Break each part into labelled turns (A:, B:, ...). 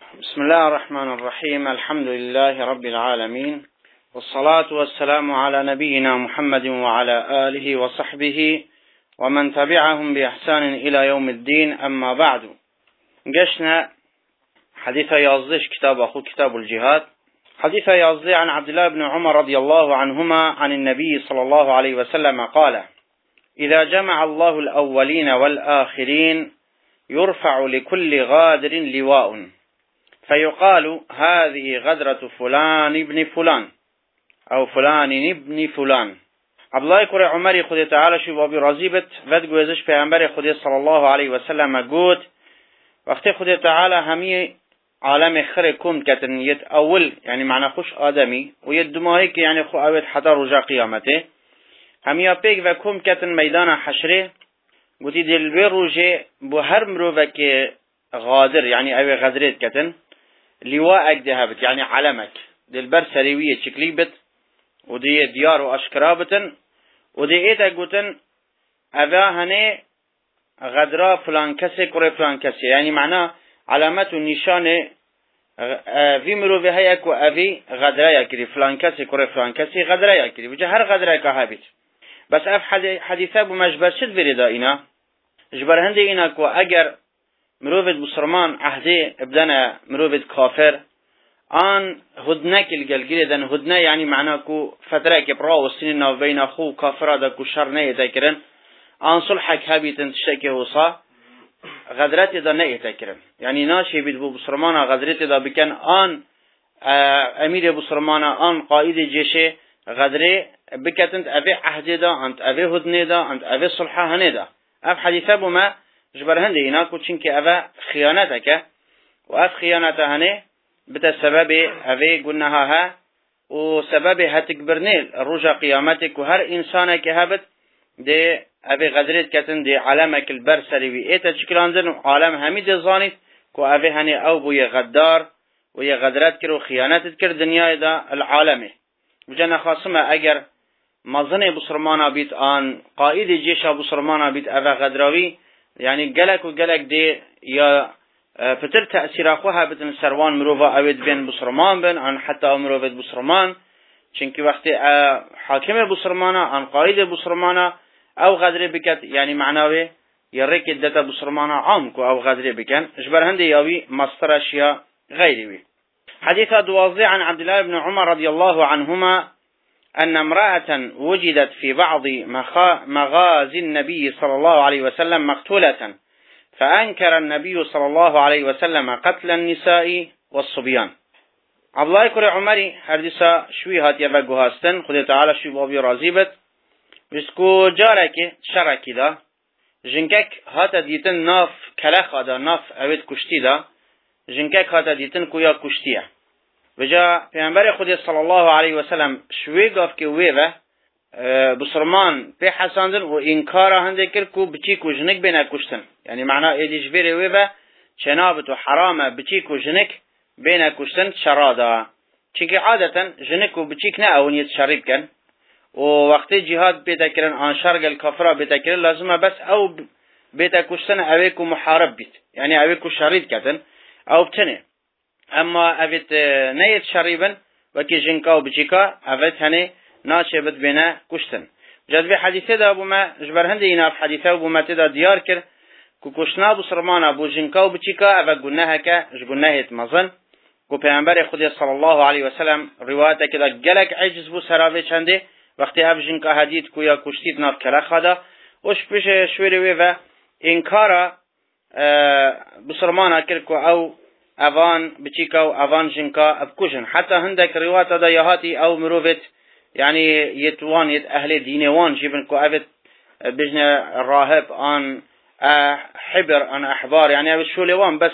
A: بسم الله الرحمن الرحيم. الحمد لله رب العالمين، والصلاة والسلام على نبينا محمد وعلى آله وصحبه ومن تبعهم بإحسان إلى يوم الدين. أما بعد، قشنا حديث يازدش كتاب أخو كتاب الجهاد. حديث يازدي عن عبد الله بن عمر رضي الله عنهما عن النبي صلى الله عليه وسلم قال: إذا جمع الله الأولين والآخرين يرفع لكل غادر لواء فيقال هذه غدرة فلان ابن فلان أو فلان ابن فلان. عبد الله كره عمر خود تعالى شو بابي رزيبت ود گوزش پیامبر خود صلی الله علیه و سلم گفت وقتی خود تعالى همي عالم خير كم كتن يت اول يعني معنى خوش آدمي ويت دماهي يعني خو اوت حتى رجا قيامته همي بيك و كم كتن ميدان حشره قلتي دل بروجه بو هر مروفك غادر يعني او غدرت كتن لواءك دهبت يعني علمك دل بر سريوية شكليبت ودي ديار واشكرابتن ودي ايتا قلتن اوه هنه غدرا فلان كسي كوري فلان كسي يعني معناه علامات ونشان في مروفي هيك وأبي غدرا يكري فلان كسي كوري فلان كسي غدرا يكري وجه هر غدرا كهابت بس اف حديثة بمجبر شد بريدا اينا جبر هندي اينا كو اگر مروفت بسرمان عهدي ابدنا مروفت كافر آن هدنك الجلجل دن هدنه يعني معناه كو فترة كبرا والسنين بين أخو كافر هذا كو شر نه يتكرن آن صلحك هابيتن تشتكي وصا غدرت دا نه يتكرن يعني ناشي بيد بو بسرمانا غدرت دا بكن آن امير بسرمانا آن قائد جيشه غدره بكتنت أبي عهد دا أنت أبي هدنه دا أنت أبي صلحه هنه دا اف حديثه بما جبر هنده هنا كو چنك أبا خيانتك واف خيانته هنه بتسبب أبي قلناها ها وسبب هتكبرنيل الرجا قيامتك وهر إنسانك هبت دي أبي غدرت كتن دي علامك البرسري وإيتا تشكلاندن وعالم هميد الظانف كو أبي هني أو بو يغدار ويغدرت كر وخيانات كر دنيا دا العالمي وجانا خاصمة أجر مظني بصرمانا بيت آن قائد جيشا بصرمانا بيت أبا غدراوي يعني قلق وقلق دي يا فتر تأثير أخوها بتن سروان مروفا أود بين بصرمان بين عن حتى مروفت بصرمان چنكي وقت حاكم بصرمانا عن قائد بصرمانا أو غدر بكت يعني معناوي يريك الدتا بصرمانا عامكو أو غدر بكن اجبر هندي ياوي مصدر أشياء غيري. حديث دوازي عن عبد الله بن عمر رضي الله عنهما أن امرأة وجدت في بعض مغازي النبي صلى الله عليه وسلم مقتولة فأنكر النبي صلى الله عليه وسلم قتل النساء والصبيان. عبد الله كره عمري هردسا شوي هات يبقو هاستن خد تعالى شوي بابي رازيبت بسكو جارك شركي دا جنكك هات ديتن ناف كلاخ دا ناف اوید كشتي دا جنكك هات ديتن كويا كشتيه وجا پیامبر خود صلى الله عليه وسلم شوي گاف که ویوه بسرمان به حساندن و انکار هنده کر کو بچی کو جنک بنا کشتن يعني معناه ایدیش بره ویوه چنابت و حرامه بچی کو جنک بنا کشتن شرادا چونکه عادتا جنک و بچیک نه اونیت شریب کن و وقتی جهاد بیتا کرن آن شرق الكفره بیتا کرن لازمه بس او بیتا کشتن اویکو محارب بیت يعني اویکو شرید کتن او بتنه اما اویت نیت شریبن وکی جنکا و بچیکا اویت هنه ناشه بد بنا کشتن. جد به حدیثه دا ابو ما جبر هنده اینا حدیثه ابو ما تدا دیار کر کو کشنا بسرمان ابو جنکا و بچیکا او گناه که جگناهت مزن کو پیامبر خدا صلی الله علیه و سلم روایت کدا گلک عجز بو سراوی چنده وقتی اف جنکا حدید کو یا کشتید ناف کلا خدا وش پیش شوری و انکارا بسرمان کر کو او اوان بچیکا و اوان جنکا اب کشن حتی هندک روایت دا یهاتی او مروفت يعني يتوان يت أهل دينوان جيبن كو أبد بجنا راهب عن حبر عن أحبار يعني أبد شو لوان بس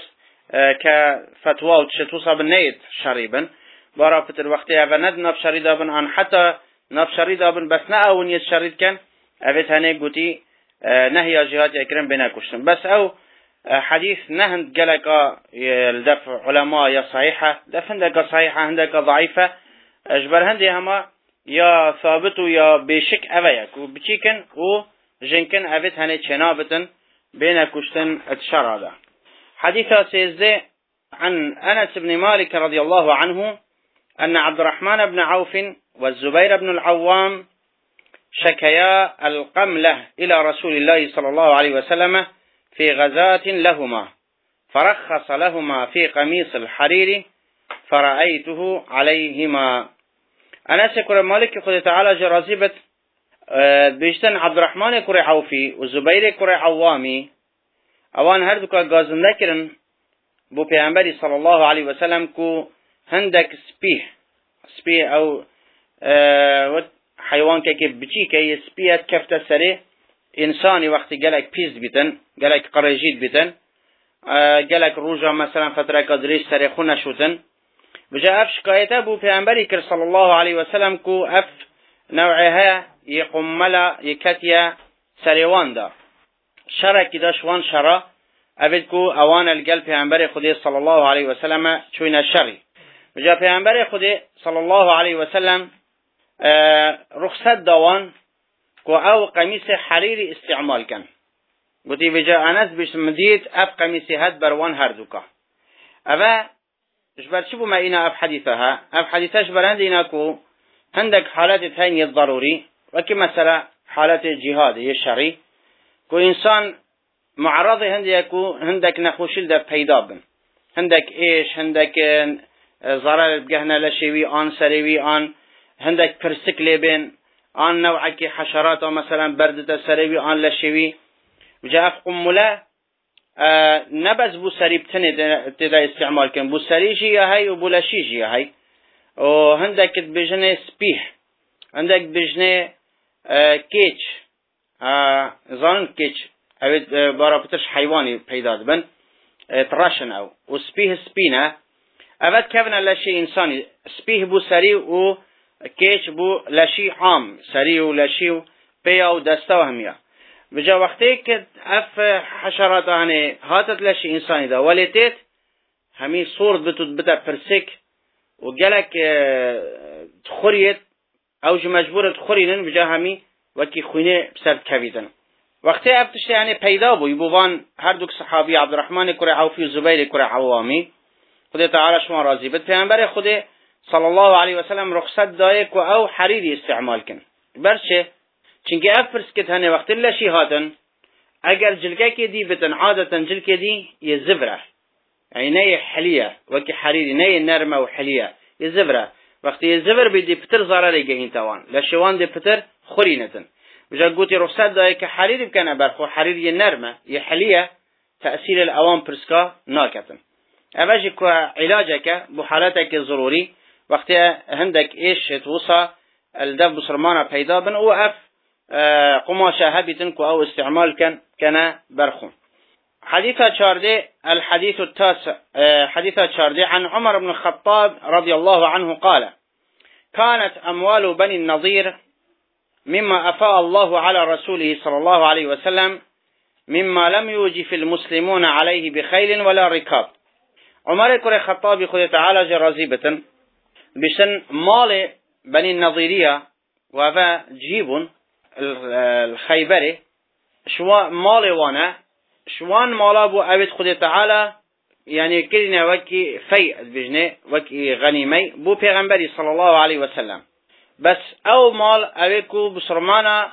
A: كفتوى وتشتوصا بالنيت شريبا برا فتر وقتها فند نف شريدا بن عن حتى نف شريدا بن بس نأون يت شريد كان أبد هني قوتي نهي جهاد أكرم بنا كشتن بس أو حديث نهند قلقا الدفع علماء يا صحيحة دفندك صحيحة عندك ضعيفة أجبر هندي هما یا ثابت و یا بشک اویک و بچیکن و جنکن اوید هنه چنابتن بین کشتن اتشرادا. حدیث سیزده عن أنس بن مالك رضي الله عنه أن عبد الرحمن بن عوف والزبير بن العوام شكيا القملة إلى رسول الله صلى الله عليه وسلم في غزاة لهما، فرخص لهما في قميص الحرير فرأيته عليهما. أنس كره مالك خود تعالى جرازبت بیشتن عبد الرحمن كره عوفي والزبير كره عوامي اوان هر دوکا گازنده کرن بو پیامبری صلی الله علیه و سلم کو هندک سپیه او حیوان که بچی که سپیت کفت سره انسانی وقتی گلک پیز بیتن گلک قرجید بیتن گلک روزا مثلا فتره قدریش سره خونه شدن بجا اف شکایته بو پیامبری کر صلی الله علیه و سلم کو اف نوعها يقملا يكتيا سريوان دا شرك دا شوان شرا أبدكو أوان القلب پیغمبر خدي صلى الله عليه وسلم چوين الشري وجا پیغمبر خدي صلى الله عليه وسلم رخصت داوان كو او قميص حريري استعمال كان قلتي وجا أنس بيش مديت أف قميص هاد بروان هردوكا أفا جبر شبو ما إنا أف حديثها أف حديثها جبران دينا كو عندك حالات تانية ضروري وكي مثلا حالات الجهاد الشرعي كو إنسان معرض عندك نخوشيل ده پیدا بن عندك إيش عندك ضرر بجهنا لشيوي آن سريوي آن عندك برسكلي بين آن نوعك حشرات مثلا بردة سريوي آن لشيوي وجاء قمولا نبز بو سري بتني تدا استعمال كن بو سري جي هاي وبو لشي جي هاي وعندك بجنة سبيح عندك بجنة كيتش زان كيتش اوید بارا پترش حیوانی پیدا بن تراشن او و سپیه سپینه اوید کفن لشی انسانی سپیه بو سری و کیچ بو لشی عام سری و لشی و پیا و دستا و همیا بجا وقتی که اف حشرات آنه هاتت لشی انسانی دا ولیتیت همی صورت بتود بتا پرسک و گلک تخوریت اوج مجبورت خورینن بجا همی وکی خونه بسرد کویدن وقتی افتش یعنی پیدا بوی بوان هر دوک صحابی عبدالرحمن کره عوفی و زبیر کره عوامی خدا تعالی شما راضی بد پیامبر خدا صلی الله علیه و سلم رخصت دایه کو او حریری استعمال کن برچه چونکه افرس کت هنه وقت لشی هاتن اگر جلگه که دی بتن عادتا جلگه دی یه زبره یعنی نه حلیه وکی حریری نه نرمه و حلیه یه زبره وقتی یه زبر بیدی پتر ضرره گهین توان لشوان دی پتر خورینتن بجا قوتي رخصت داي كحرير بكنا برخو حرير ينرمه يحليه تأثير الأوام برسكا ناكتن أباجي كو علاجك بحالاتك الضروري وقت هندك إيش توصى الدف بصرمانة بيدا بن وقف قماشة هبتن كو أو استعمال كان برخو حديثة شاردي الحديث التاسع حديثة شاردي عن عمر بن الخطاب رضي الله عنه قال كانت أموال بني النضير مما أفاء الله على رسوله صلى الله عليه وسلم مما لم يوجف المسلمون عليه بخيل ولا ركاب عمر كره خطابي خد تعالى جرازيبة بشن مال بني النظيرية وفا جيب الخيبري شوا مال وانا شوان مالا بو أبد خد تعالى يعني كلنا وكي فيء بجنه وكي غنيمي بو پیغمبري صلى الله عليه وسلم بس او مال اویکو بسرمانا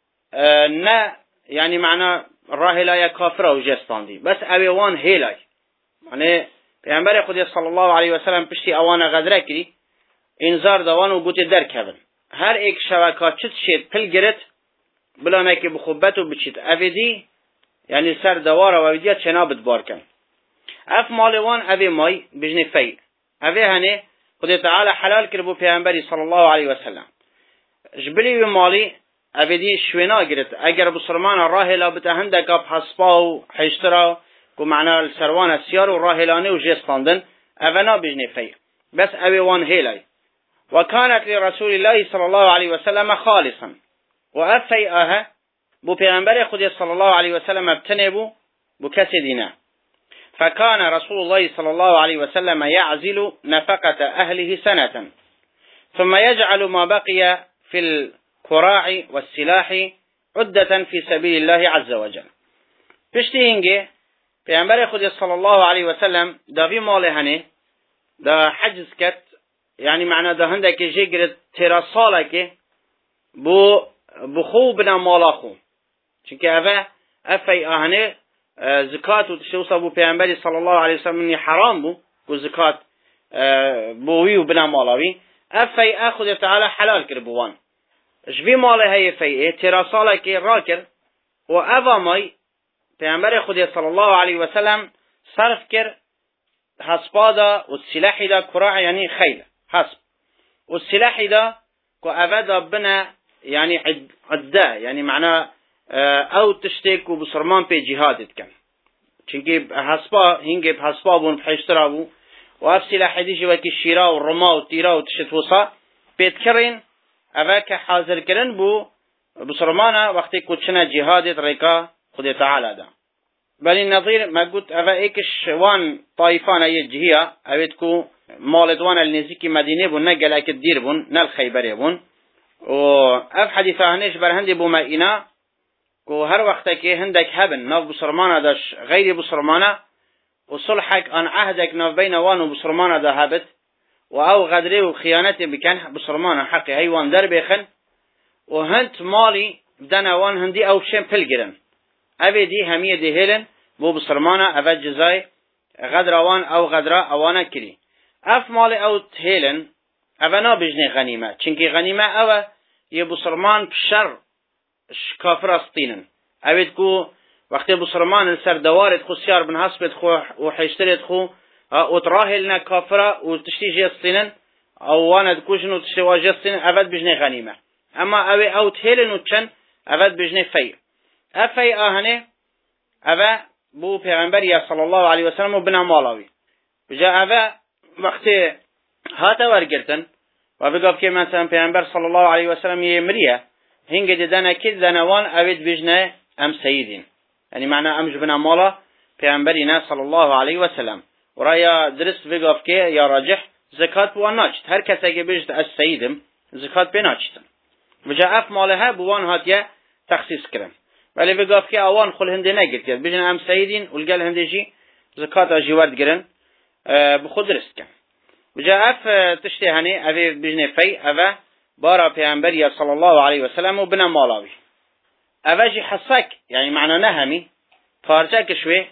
A: نه يعني معنى راهلا كافره و جستاندي بس اویوان هیلای يعني پیامبر خدا صلی الله علیه و سلم پشتی اوان غدره کری انذار دوان و گوت در کبن هر ایک شبکات چت شد پل گرت بلانه که بخوبت و بچید اویدی يعني سر دوار و اویدیا چنا بدبار کن اف مالوان اوی مای بجنه فی اوی هنه خدا تعالى حلال كربو پیامبری صلى الله عليه وسلم جبلي ومالي ابدي شوينا قرت اگر بسرمان راه لا بتهندك بحسبا حشترا كو معنى السروان السيار وراهلاني وجيستاندن افنا بجني في بس ابي وان هيلاي وكانت لرسول الله صلى الله عليه وسلم خالصا وافيئها بو پیامبر خدا صلى الله عليه وسلم ابتنبو بكسدنا فكان رسول الله صلى الله عليه وسلم يعزل نفقة أهله سنة ثم يجعل ما بقي في الكراع والسلاح عدة في سبيل الله عز وجل. پشتی هنگه پیامبر خدا صلی الله علیه و سلم داوی مال هنه دا حجز کرد، یعنی معنا دا هنده که جگرد تیرا ساله که بخو بنا مالا خو، چونکه افای آهنه زکات و تشوصا بو پیامبر صلی الله علیه و سلم حرام بو و زکات بوی و بنا مالاوی، افای خود تعالی حلال کرد بوان. جبی مال های فیه تیرا ساله که را کرد و اوه مای پیامبر خدا صلی الله علیه و سلم صرف کرد حسبا دا و سلاحی دا کراع یعنی خیل حسب و سلاحی دا که اوه دا بنا یعنی عده، یعنی معنا او تشتیک و بسرمان پی جهادت کن، چونکه حسبا هنگی حسبا بون پحشترا بو و اف سلاحی دیجی وکی شیرا و رما و تیرا و تشتوسا پیت کرین اوه که حاضر کرن بو بسرمانا وقتی کچنا جهادت ریکا خود تعالی دا. بل النظیر ما قلت اوه ایکش وان طایفان ای جهیا اوید کو مالدوان النزیکی مدینه بون نگل اکد دیر بون نل خیبره بون و اف حدیثه هنش بر هندی بو ما اینا کو هر وقت که هندک هبن ناف بسرمانا داش غیر بسرمانا و صلحك ان عهدك ناف بین وان و بسرمانا دا هبت و او غدره و خیانت بکن بسرمانا حقی هیوان در بخن و هند مالی بدن وان هندی او شم پل گرن اوه دی همیه دی هیلن بو بسرمانا اوه جزای غدروان او غدرا اوانه کری اف مال او هیلن اوه نا بجنه غنیمه، چنکه غنیمه اوه یه بسرمان شر کافر استینن اوید کو وقتی بسرمان سر دوارت خو سیار بن حسبت خو و حیشترت خو و تراهلنا کافره و تشتی جستینن او واند کوشن و تشتی واجستینن اوید بجنه غنیمه، اما اوه او هیلن و چن اوید بجنه فی افی آهنه اوه بو پیغمبری صلی الله علیه وسلم و بنا مالاوی بجا اوه وقتی هاتا ورگرتن و بگفت که مثلا پیغمبر صلی الله علیه وسلم یه مریه هنگ دیدن اکید زنوان اوید بجنه ام سیدین، یعنی معنی امج بنا مالا پیغمبرینا صلی الله علیه وسلم و رایا درست بگفت که یا راجح زکات بوان ناچت، هر کسی که بجد از سیدم زکات بی ناچتن بجا اف مالها بوان هاتیه تخصیص کرن، ولی بگفت که اوان خل هنده نگرد کرد بجنه ام سیدین و لگل هنده جی زکات آجی ورد گرن بخود درست کن بجا اف تشتی هنی اوه بجنه فی اوه بارا پیغمبری صلی الله علیه وسلم و بنا مالاوی اوه جی حسک، یعنی معنا نهمی پارچه کشوه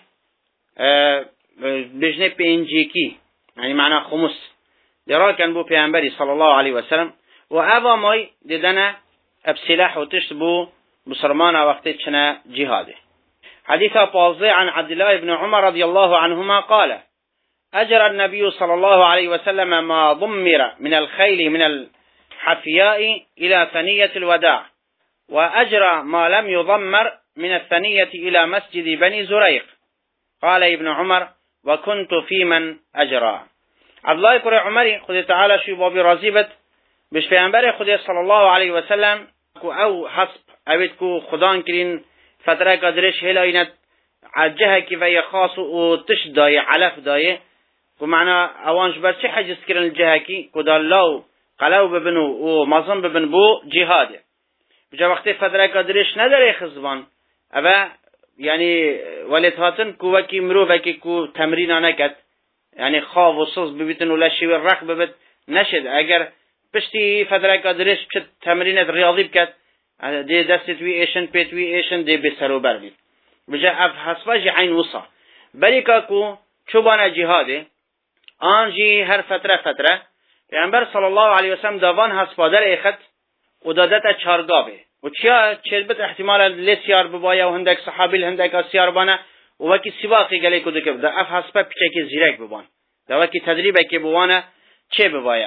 A: بجنه پینجیکی، یعنی معنا خمس درا کن بو پیغمبری صلی الله علیه وسلم و اوه مای دیدنه اب سلاح و تشت بو بسرمان وقتی چنه جهاده. حديث پازده عن عبد الله بن عمر رضي الله عنهما قال أجرى النبي صلى الله عليه وسلم ما ضمر من الخيل من الحفياء إلى ثنية الوداع، وأجرى ما لم يضمر من الثنية إلى مسجد بني زريق. قال ابن عمر وكنت في من أجرى. عبد الله بن عمر خد تعالى شو بابي رازيبت بش پیامبر خدا صلی الله علیه و سلم کو او حسب اوید کو خدان کرین فتره قدرش هلاینت عجه کی و خاص و تش دای علف دای کو معنا اوانش بر چه حجز کرن الجه کی کو دالله قلو ببنو و مازن ببن بو جهاده بجا وقتی فتره قدرش نداره خزبان اوا یعنی ولت هاتن کو وکی مرو وکی کو تمرین نکد یعنی خواب و سوز ببیتن ولا شی رخ ببت نشد اگر پشتی فتره قدرش چه تمرینت ریاضی بکد دی دستت وی ایشن پیت وی ایشن دی بسرو بردی بجا اف حسباجی عین وصا بلیکا کو چوبانا جهاده آنجی هر فتره پیامبر صلی الله علیه وسلم دوان حسبادر ایخت و دادت چارگابه و چیا چلبت احتمال لسیار ببایا و هندک صحابی هندک اسیار بانه و وکی سباقی گلی کدو که بده اف حسبه پیچه که زیرک ببان دا وکی تدریبه که بوانه چه ببایا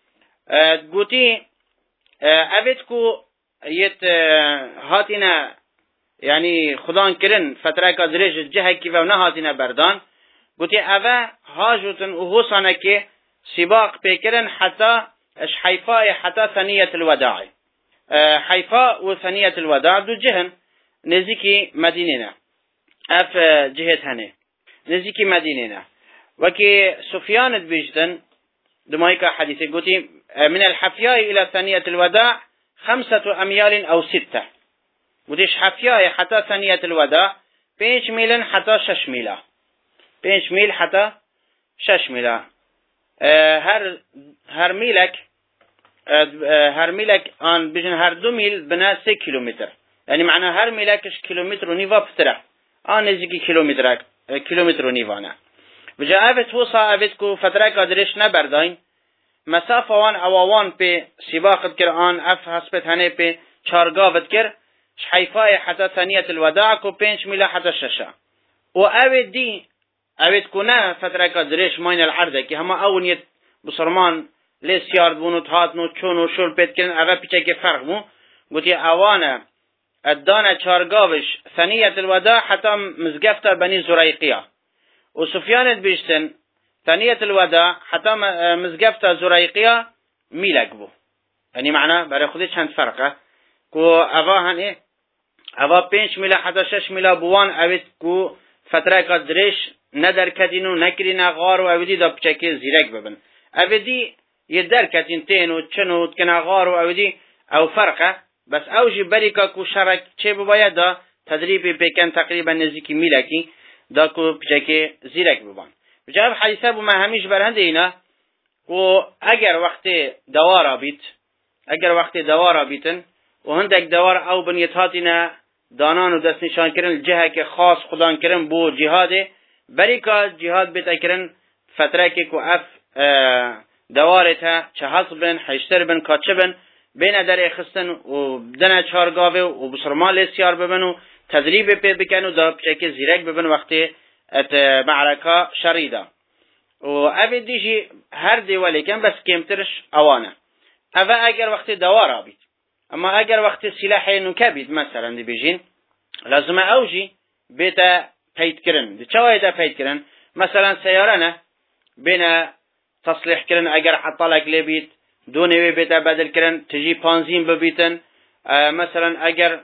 A: گوتی اوید کو یت هاتینا یعنی خدان کرن فتره کادرش جه کی و نه هاتینا بردان گوتی اوه هاجوتن و حسانه که سباق پیکرن حتی اش حیفای حتی ثنیه الوداع حیفا و ثنیه الوداع دو جهن نزدیکی مدینه نه اف جهت هنه نزدیکی مدینه نه وکی سفیان بیجدن دمایکا حدیث گوتی من الحفیاء الى ثنیه الوداع 5 أميال أو 6 وديش حفياء حتى ثنية الوداع 5 ميل حتى 6 ميل 5 میل حتی 6 میل. هر میلک آن بجن هر 2 میل بنا 3 کیلومتر. یعنی معنی هر میلکش کیلومتر و نیوا پتره. آن نزدیکی کیلومتر و نیوانه. بجا اوت وصا اوت کو فتره کادرش نبرداین. مسافه وان اوان په سباقت کر آن اف حسبت هنه په چارگاوت کر حیفای حتی ثانیت الوداع کو 5 میل حتی 6. و اوت دی اوت کنه فتره کادرش ماین العرضه که همه اونیت بسرمان لیسیارد بونو تهاتنو چونو شل پیت کرن اوه پیچه که فرق بون گوتی اوانه ادانه چارگاوش ثانیت الوداع حتی مزگفته بنی زرایقیه و سفیانت بیشتن ثانیت الوداع حتی مزگفته زرایقیه میلک بو. یعنی معنی برای خودی چند فرقه که اوه هنه اوه 5 میل حتی 6 میل بوان اوید که فتره کادرش ندر کدینو نکرین غار و اویدی دا پیچه که زیرک ببن اویدی یه در کتین تین و چنو کنا غار و اویدی او فرقه بس اوجی بریکا کو شرک چه بباید دا تدریبی بکن تقریبا نزدیکی میلکی دا کو پیچه زیرک ببان. بجاب حدیثه بو ما همیش برهنده اینا کو اگر وقت دوارا بیتن و هندک دوار او بنیتاتینا دانان و دست نشان کرن جهه که خاص خدان کرن بو جهاده بریکا جهاد بیتا کرن فتره که کو اف دوارتا چه حصب بن حیشتر بن کاتچه بن بین در خستن و بدن چارگاوه و بسرمان لیسیار ببن و تدریب پی بکن و دا بچه زیرک ببن وقتی ات معرکه شریده و اوه دیجی هر دیوالی کن بس کمترش اوانه اوه اگر وقتی دوار بید. اما اگر وقتی سلاح نوکه بید مثلا دی بیجین لازمه اوجی بیتا پید کرن. دی چه وایده پید کرن؟ مثلا سیاره نه بین تصليح كرن اگر حطالك لبيت دوني بيتا بدل كرن تجي بانزين ببيتن مثلا اگر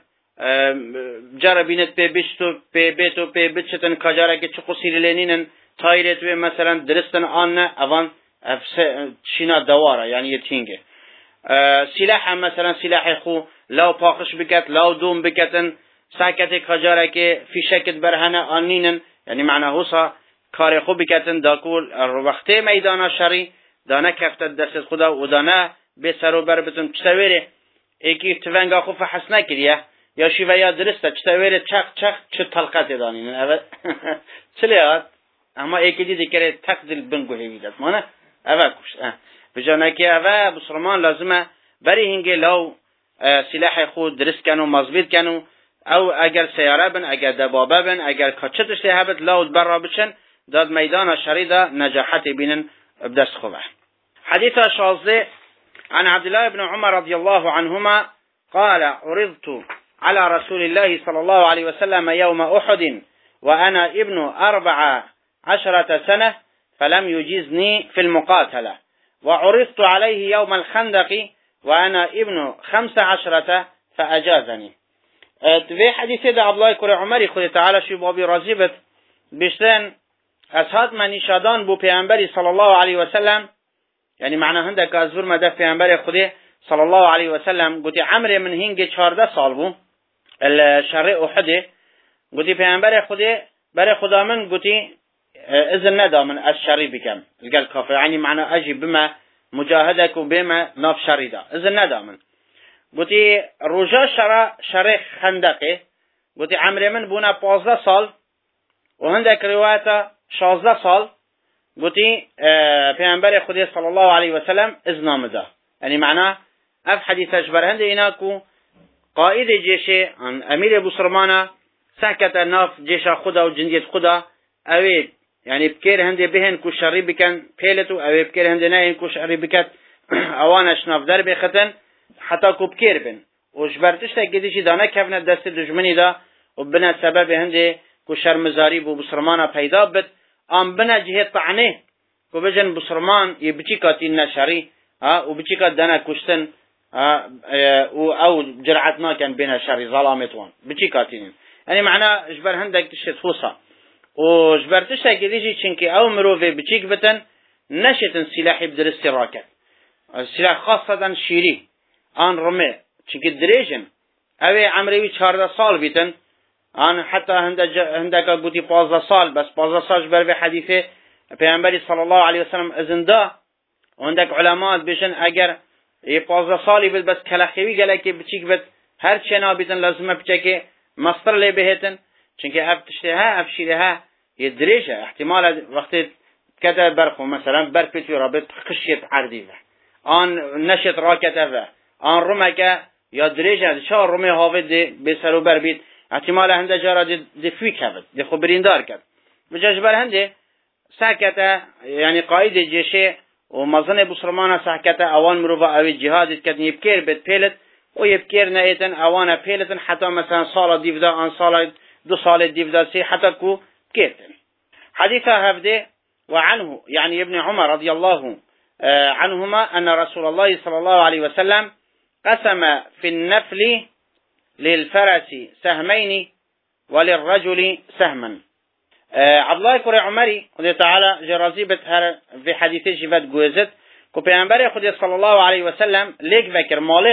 A: جربينت بيتو بيتشتن كاجارك چقو سيرلينين تايرت مثلا درستن آن اوان شينا دواره يعني يتينجه سلاح مثلا سلاح خو لو پاخش بكت لو دوم بكتن ساكت كاجارك في شكت برهنه آنينن يعني معنى هوصا کار خوب بکتن داکول وقت میدان شری دانه کفت دست خدا و دانه به سر و بر بتون چطوره ایکی تونگا خوب فحص نکریه یا شیوه یا درسته چطوره چق چه طلقات دانین اول چلیات اما ایکی دیدی که تقدیل بنگوهی ویدد مانه اول کشت بجانه که اول بسرمان لازمه بری هنگی لو سلاح خود درست کنو مضبوط کنو او اگر سیاره بن اگر دبابه بن اگر کچتش لحبت لو برا بچن داد ميدان الشريدة نجاحت بين بدست خوبه. حديث شاذ عن عبد الله بن عمر رضي الله عنهما قال عرضت على رسول الله صلى الله عليه وسلم يوم أحد وأنا ابن 14 سنة فلم يجيزني في المقاتلة وعرضت عليه يوم الخندق وأنا ابن 15 فأجازني. في حديث عبد الله بن عمر خود تعالى شو بابي راضي بشتن اسهات منی شادان بو پیامبری صلی الله علیه و سلم یعنی معنی هنده که از ورمه ده پیامبر خودی صلی الله علیه و سلم گوتی عمر من هنگ 14 سال بو الشر احد گوتی پیامبر خودی برای خدا من گوتی اذن ندامن از شری بکم الگل کافر یعنی معنی اجی بما مجاهدک و بما ناف شریدا اذن ندامن گوتی روجا شر خندقه گوتی عمر من بونا 15 سال و هنده که روایتا 16 سال گوتی پیامبر خدا صلی الله علیه و سلم اذن ده یعنی معنی اف حدیثش برهنده اینا کو قائد جیش امیر بسرمانه سکت ناف جیش خدا و جندیت خدا اوید یعنی بکر هنده بهن کو شری بکن پیلتو اوید بکر هنده نه کو شری بکت اوانش ناف در بختن حتی کو بکر بن و جبرتش تا گدیشی دانه کفنه دست دشمنی دا و بنا سبب هنده کو شرمزاری بو بسرمانه پیدا بد ام بنا جهه طعنه کو بجن بسرمان یبچی کاتین نشری و بچی کات دنا کشتن او جرعت ما كان بين شر ظلامتوان بچی کاتین یعنی معنا اجبر هندك تشت فوصا و جبرتش تاكيديجي چنكي او مروفي بچيك بتن نشتن سلاح بدرس راكت السلاح خاصة شيري ان رمي چنكي دريجن اوه عمروي 14 سال بيتن آن حتی هندک گوتی 15 سال بس 15 سال بر به حدیث پیامبری صلی الله علیه و سلم ازنده هندک علماء بشن اگر 15 سالی بود بس کلخوی گله که بچیک بود هر چنا بیتن لازمه بچه مصدر لی بهتن چونکه اف تشتها اف شیرها يدريجه احتمال وقت كذا برخو مثلا بربت رابط خشيت عردي آن نشت راكته آن رمك يدريجه شو رمي هاود بسرو بربيت احتمال هنده جارا دفوي كبد دي خبرين دار كد بجاج بر هنده ساكته يعني قائد الجيش ومظن بسرمانه ساكته اوان مروفا او جهاد كد يبكير بيت بيلت ويبكير نايتن اوان بيلتن حتى مثلا صال ديفدا ان صال 2 سال ديفدا سي حتى كو كيتن حديث هفده وعنه يعني ابن عمر رضي الله عنهما أن رسول الله صلى الله عليه وسلم قسم في النفل للفرس سهمين وللرجل سهما عبد الله كري عمري خدي تعالى جرازي بتهر في حديث جفت جوزت كو پیامبر خدي صلى الله عليه وسلم ليك ذكر مال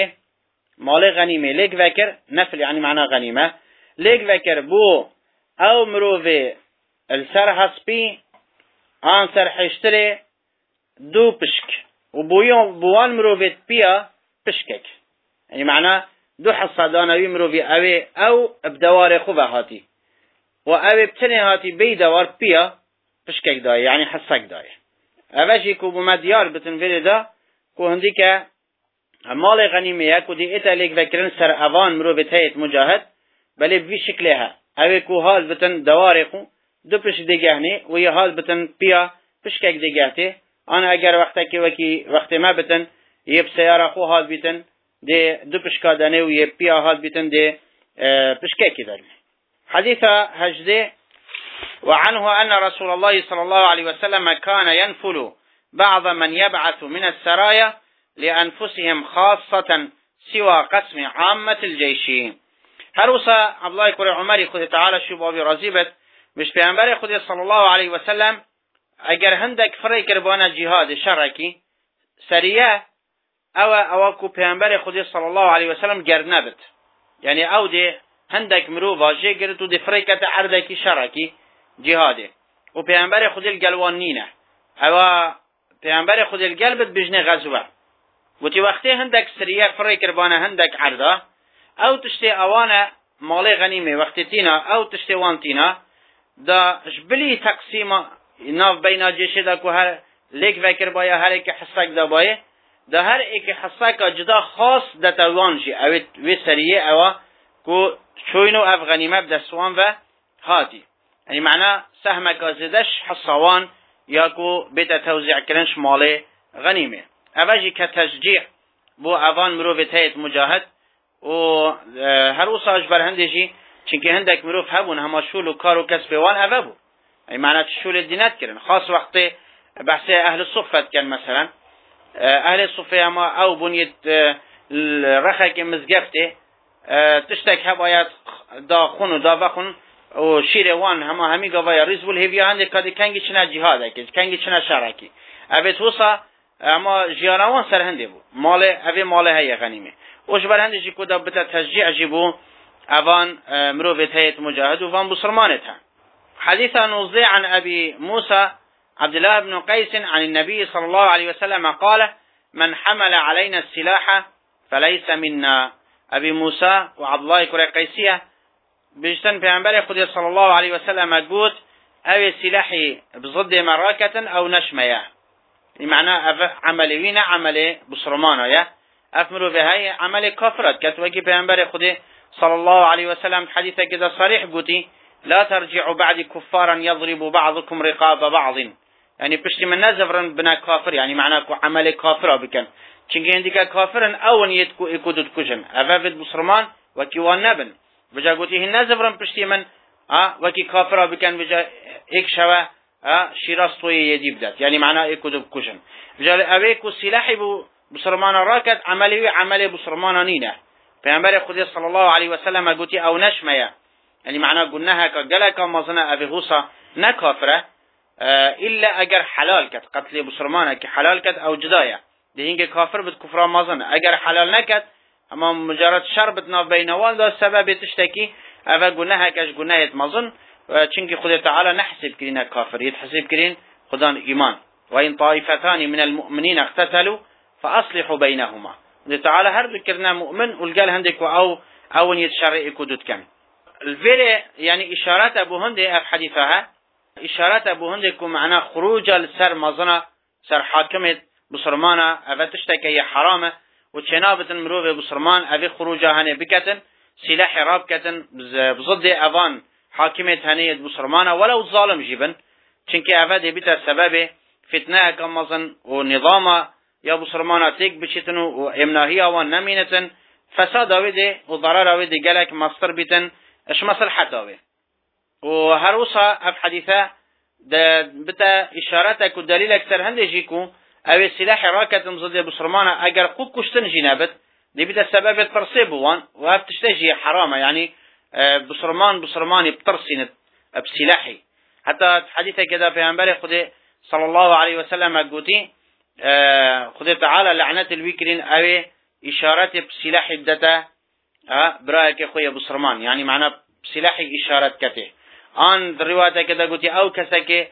A: غنيمه ليك ذكر نفل يعني معناه غنيمه ليك ذكر بو او مروفي السر هسبي آن سر حشتره دو پشک و بوان مروفيت بيا پشکک يعني معناه دو حصة دانوي مروفي اوه او بدوار خوبه هاتي و اوه بتنه هاتي بي دوار بيا پشکک داي يعني حصك داي اوشي كو بمديار بتنفير دا كو هندي که مال غنيمه كو دي اتا ليك ذكرن سر اوان مروفيت هيت مجاهد بلي بي شكلها اوه كو حال بتن دوار خو دو پشک دیگهنه و یه حال بتن پیا پشکک دیگهته آن اگر وقت ما بتن یه سیاره خو حال بیتن ده دو پشکا دانه و یه پیا حال بیتن ده پشککی دارن حديث هجده وعنه أن رسول الله صلى الله عليه وسلم كان ينفل بعض من يبعث من السرايا لأنفسهم خاصة سوى قسم عامة الجيش هروسا عبد الله كري عمري خذ تعالى شو بابي رزيبت مش پیامبر خدا صلی الله علیه و سلم اگر هندک فری کربانه جهاد شرعی سریه او کو پیامبر خدا صلی الله علیه و سلم گرد نبت یعنی او ده هندک مرو واجه گرد تو ده فری کت عرضی شرعی جهاده و پیامبر خدا الگلوان نینه او پیامبر خدا الگلبت بجنه غزوه و تی وقتی هندک سریه فری کربانه هندک عرضه او تشتی اوانه مال غنیمه وقتی تینا او تشتی وان تینا دا جبلی تقسیم ناف بین جیشه دا که هر لیک وکر باید هر ایک حصک دا باید دا هر ایک حصک جدا خاص دا توانجی اوی وی سریه اوه که چوینو اف غنیمه بدستوان و هاتی یعنی معنی سهمک ازدش حصوان یا که بیت توزیع کرنش مال غنیمه اوجی که تشجیع بو اوان مروفت هیت مجاهد و هر او ساج برهندشی چونکه هندک مروف هبون همه شول و کار و کسب وان اوه بو ای معنی شول دینت کرن خاص وقت بحث اهل صفت کن مثلا اهل صفه اما او بنیت رخک مزگفته تشتک هبایت دا خون و دا وخون و شیر وان همی گواه ریز بول هیویا هنده کدی کنگی چنه جهاده که کنگی چنه شرکی اوه توسا اما جیانوان سر هنده بو اوه مال هی غنیمه وش بر هنده جی کدا بتا تشجیع جی بو اوان مروفت هیت مجاهد و وان بسرمانتها حديث نوزي عن أبي موسى عبد الله بن قيس عن النبي صلى الله عليه وسلم قال من حمل علينا السلاح فليس منا أبي موسى وعبد الله كري قيسية بجتن پیغمبر خدا صلى الله عليه وسلم قوت او سلاحي بضد مراكة او نشمية معنى عملوين عمل بسرمانة افمرو بهاي عمل كفرت كتوكي پیغمبر خدا صلى الله عليه وسلم حديثة كده صريح قوتي لا ترجعوا بعد كفارا يضرب بعضكم رقاب بعض يعني پشت من نزفرن بنا كافر يعني معناه عمل كافر بكن چنگه اندیکا کافرن اون یتکو اکودت کجن افافت بسرمان وکی وان نبن بجا گوتی هن نزفرن پشتی من وکی کافر بکن بجا ایک شوه شیراز توی یدیب داد يعني معناه اکودت کجن بجا اویکو سلاحی بسرمان راکت عملی بسرمان نینه پیامبر خدا صلی الله علیه و سلم گوتی او نشمه يعني معناه قلناها كجلك مظنة أبي غوصة نكافرة إلا أجر حلال كت قتل بسرمانة كحلال كت أو جداية دهينك كافر بتكفر مظنة أجر حلال نكت أما مجرد شربتنا بين والده السبب تشتكي اوه گناه کش گناه مزن چنکی خدا تعالی نحسب کرین کافر يتحسب کرین خدا ایمان و این طائفتان من المؤمنین اقتتلوا فاصلحوا بينهما خدا تعالی هر ذکرنا مؤمن والقال هندك او يتشرع كدود كم الفيل يعني اشارات ابو هندي اف حديثها اشارات ابو هندي معناه خروج السر مزنا سر حاكمه بصرمانه او تشتكي حرامه وجنابه مروه بصرمان او خروجها هنه بكتن سلاح راب كتن بضد اوان حاكمه هنه بصرمانه ولو ظالم جبن چونکه او ده بیت سبب فتنه کمزن و نظام یا بصرمانه تک بچتن و امناهی اوان نمینتن فساد اوه و ضرر اوه ده گلک مصدر بیتن اش مصلحت اوه و هر وصا اف حدیثه ده بتا اشارتك و دلیل اکتر هنده جیکو اوه سلاح راکتن ضد بصرمانه اگر خوب کشتن جنابت ده بیت سبب ترسي بوان و اف تشتجي حرامه يعني بصرماني بترسينت بسلاحي حتى حديثه كده پیغمبر خدا صلى الله عليه وسلم قوتي خدا تعالى لعنت الوكرين اوه اشارات بسلاح بدته برايك خويا بصرمان يعني معنى بسلاح اشارات كته ان روايته كده قوتي او كسكه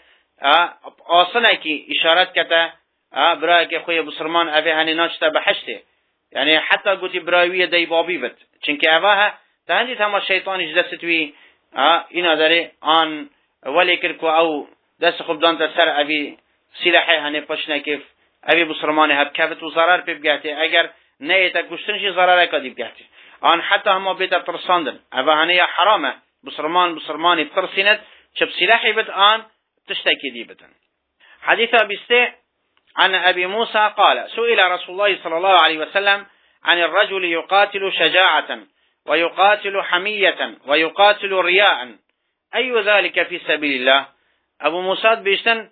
A: اصلا كي اشارات كته برايك خويا بصرمان اوه هني ناشته بحشته يعني حتى قوتي براويه دي بابي بت چونكه اوه تهندي تما شيطان جدستوي اینا داره آن ولی کرد او دست خوب دان سر اوی سلاحی هنه پشنه کف اوی بصرمانه هب کفت و ضرر پی بگهته اگر نیتا کشتنشی ضرر کدی بگهته آن حتی همه بیتا ترساندن اوه هنه یا حرامه بصرمانی بترسیند چه بسلاحی بد آن تشتکی دی بدن حديث بسته عن أبي موسى قال سئل رسول الله صلى الله عليه وسلم عن الرجل يقاتل شجاعة ويقاتل حمية ويقاتل رياء أي ذلك في سبيل الله ابو موسى بيشتن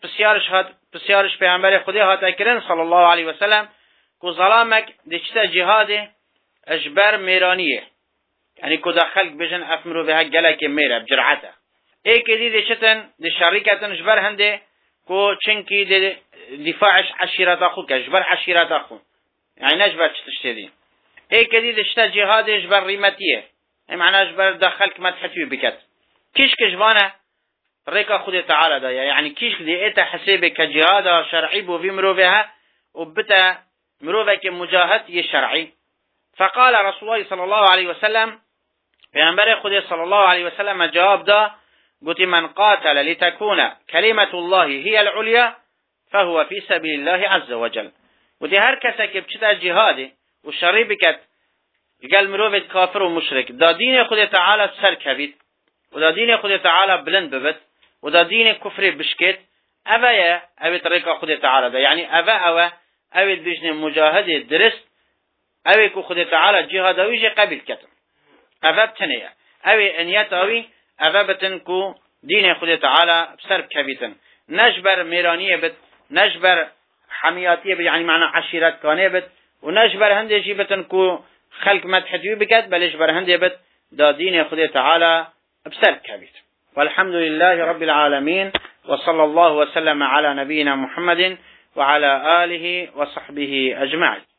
A: بسيارش پیغمبر خدا هات اکرن صلى الله عليه وسلم کو ظلامك دشتا جهاد اجبر میرانیه يعني کو دخلك بجن افمرو بها گلک میره بجرعته ایک دی دشتن دشریکتن اجبر هنده کو چنکی دی دفاعش عشيرات اخو كجبر عشيرات اخو يعني نجبر تشتدي ایک دی دشتا جهاد اجبر ریمتیه معنى اجبر دخلك مدحتوی بكت كيش كجبانه ريكا خود تعالى دا يعني كيش دي ايتا حسيبه كجهاد شرعي بو في مروفها وبتا مروفك مجاهد يشرعي فقال رسول الله صلى الله عليه وسلم پیغمبر خود صلى الله عليه وسلم جواب دا قلت من قاتل لتكون كلمة الله هي العليا فهو في سبيل الله عز وجل ودي هر کسا که بچتا جهاده و شرعي بكت قال مروفت كافر ومشرك دا دين خود تعالى سر كبيت ودا دين خود تعالى بلند ببت ودا دين كفر بشكت اوه اوه طريقه خود تعالى ده يعني اوه بجن مجاهد درست اوه كو خود تعالى جهاد اوه قبل كتن اوه بتنية اوه انيات اوه بتن كو دين خود تعالى بسر كبيتن نجبر ميرانية بت نجبر حمياتية بت يعني معنى عشيرات كانية بت ونجبر هنده جيبتن كو خلق مدحتوي بكت بلجبر هنده بت دا دين خود تعالى بسر كبيت والحمد لله رب العالمين وصلى الله وسلم على نبينا محمد وعلى آله وصحبه أجمعين.